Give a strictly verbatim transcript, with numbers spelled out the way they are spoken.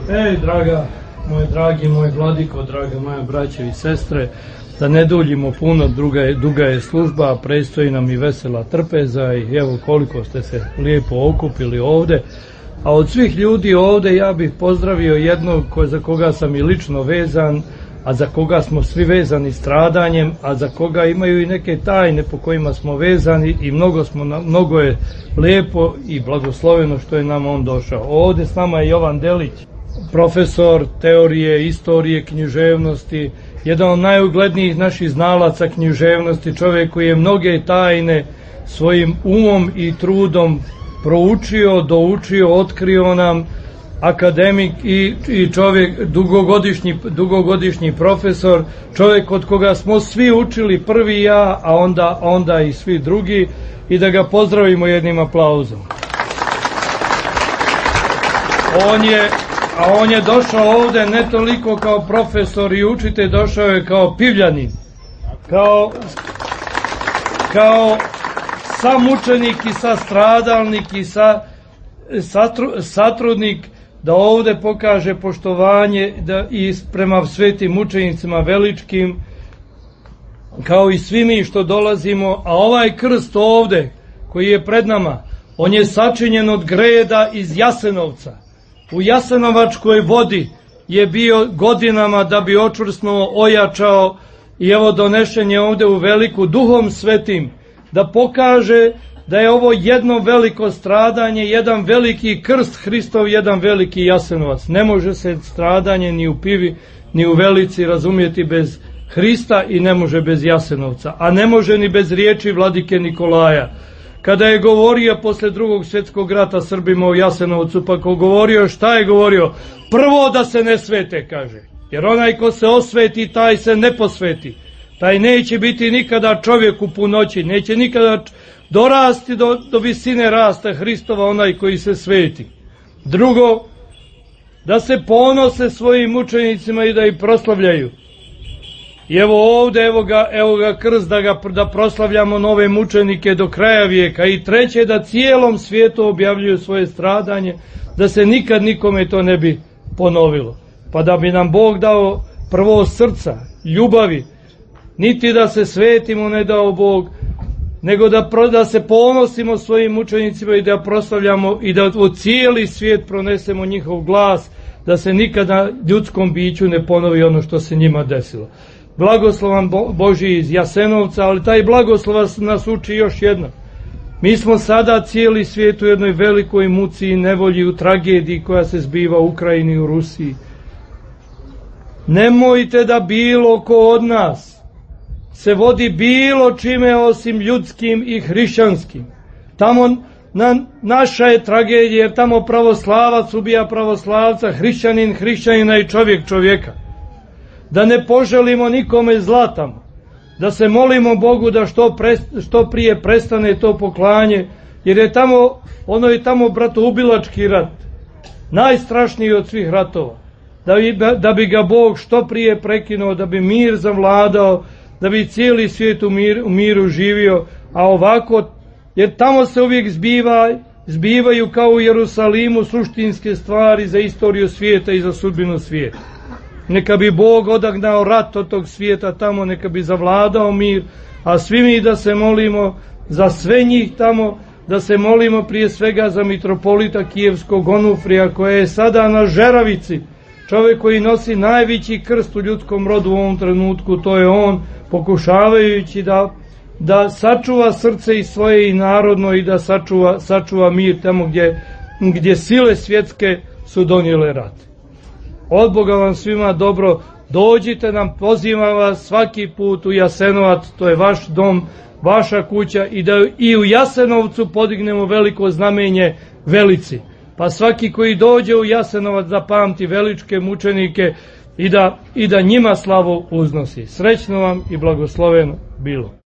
Ej, draga, moj dragi, moj vladiko, draga moja braće i sestre, da ne duljimo puno, druga je, duga je služba, predstoji nam i vesela trpeza i evo koliko ste se lijepo okupili ovde. A od svih ljudi ovde ja bih pozdravio jednog ko, za koga sam i lično vezan, a za koga smo svi vezani stradanjem, a za koga imaju i neke tajne po kojima smo vezani i mnogo, smo, mnogo je lijepo i blagosloveno što je nam on došao. Ovde s nama je Jovan Delić, profesor teorije, istorije, književnosti, jedan od najuglednijih naših znalaca književnosti, čovjek koji je mnoge tajne svojim umom i trudom proučio, doučio, otkrio nam, akademik i, i čovjek, dugogodišnji, dugogodišnji profesor, čovjek od koga smo svi učili, prvi ja, a onda, onda i svi drugi, i da ga pozdravimo jednim aplauzom. On je, a on je došao ovde ne toliko kao profesor i učitelj, došao je kao pivljanin, kao, kao samučenik i sastradalnik i sa, satru, satrudnik, da ovde pokaže poštovanje da i prema svetim mučenicima veličkim, kao i svi mi što dolazimo. A ovaj krst ovde koji je pred nama, on je sačinjen od greda iz Jasenovca. U Jasenovačkoj vodi je bio godinama da bi očvrsnuo, ojačao, i evo donešen je ovde u Veliku Duhom Svetim da pokaže da je ovo jedno veliko stradanje, jedan veliki krst Hristov, jedan veliki Jasenovac. Ne može se stradanje ni u Pivi, ni u Velici razumjeti bez Hrista i ne može bez Jasenovca, a ne može ni bez riječi vladike Nikolaja. Kada je govorio posle drugog svjetskog rata Srbima u Jasenovcu, pa ko govorio, šta je govorio? Prvo da se ne svete, kaže, jer onaj ko se osveti, taj se ne posveti. Taj neće biti nikada čovjek u punoći, neće nikada dorasti do, do visine rasta Hristova, onaj koji se sveti. Drugo, da se ponose svojim mučenicima i da ih proslavljaju. I evo ovde, evo ga, evo ga krst da, ga, da proslavljamo nove mučenike do kraja vijeka. I treće, da cijelom svijetu objavljuju svoje stradanje, da se nikad nikome to ne bi ponovilo. Pa da bi nam Bog dao prvo srca, ljubavi, niti da se svetimo ne dao Bog, nego da, da se ponosimo svojim mučenicima i da proslavljamo i da u cijeli svijet pronesemo njihov glas, da se nikada ljudskom biću ne ponovi ono što se njima desilo. Blagoslovan Božji iz Jasenovca, ali taj blagoslov nas uči još jedno. Mi smo sada cijeli svijet u jednoj velikoj muci i nevolji, u tragediji koja se zbiva u Ukrajini i u Rusiji. Nemojte da bilo ko od nas se vodi bilo čime osim ljudskim i hrišćanskim. Tamo na, naša je tragedija, jer tamo pravoslavac ubija pravoslavca, hrišćanin hrišćanina i čovjek čovjeka. Da ne poželimo nikome zla tamo, da se molimo Bogu da što, pre, što prije prestane to poklanje, jer je tamo, ono je tamo bratoubilački rat, najstrašniji od svih ratova, da bi, da bi ga Bog što prije prekinuo, da bi mir zavladao, da bi cijeli svijet u, mir, u miru živio, a ovako, jer tamo se uvijek zbiva, zbivaju kao u Jerusalimu suštinske stvari za istoriju svijeta i za sudbinu svijeta. Neka bi Bog odagnao rat od tog svijeta tamo, neka bi zavladao mir, a svi mi da se molimo za sve njih tamo, da se molimo prije svega za mitropolita Kijevskog Onufrija, koja je sada na žeravici, čovjek koji nosi najveći krst u ljudskom rodu u ovom trenutku, to je on, pokušavajući da, da sačuva srce i svoje i narodno i da sačuva, sačuva mir tamo gdje, gdje sile svjetske su donijele rat. Od Boga vam svima dobro, dođite nam, pozivam vas svaki put u Jasenovac, to je vaš dom, vaša kuća, i da i u Jasenovcu podignemo veliko znamenje Velici. Pa svaki koji dođe u Jasenovac zapamti veličke mučenike i da, i da njima slavu uznosi. Srećno vam i blagosloveno bilo.